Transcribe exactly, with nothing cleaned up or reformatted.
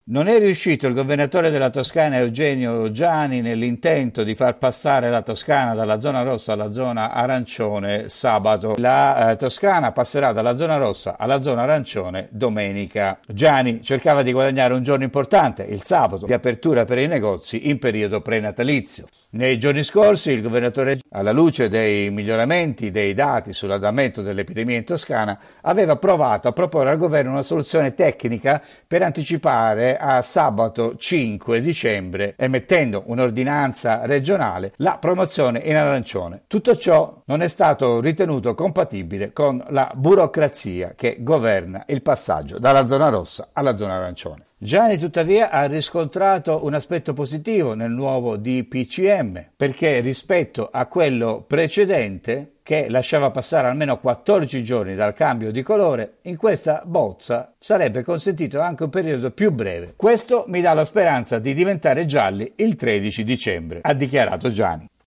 Non è riuscito il governatore della Toscana Eugenio Giani nell'intento di far passare la Toscana dalla zona rossa alla zona arancione sabato. La eh, Toscana passerà dalla zona rossa alla zona arancione domenica. Giani cercava di guadagnare un giorno importante, il sabato, di apertura per i negozi in periodo prenatalizio. Nei giorni scorsi il governatore, alla luce dei miglioramenti dei dati sull'andamento dell'epidemia in Toscana, aveva provato a proporre al governo una soluzione tecnica per anticipare a sabato cinque dicembre, emettendo un'ordinanza regionale, la promozione in arancione. Tutto ciò non è stato ritenuto compatibile con la burocrazia che governa il passaggio dalla zona rossa alla zona arancione. Giani tuttavia ha riscontrato un aspetto positivo nel nuovo D P C M, perché rispetto a quello precedente, che lasciava passare almeno quattordici giorni dal cambio di colore, in questa bozza sarebbe consentito anche un periodo più breve. Questo mi dà la speranza di diventare gialli il tredici dicembre, ha dichiarato Giani.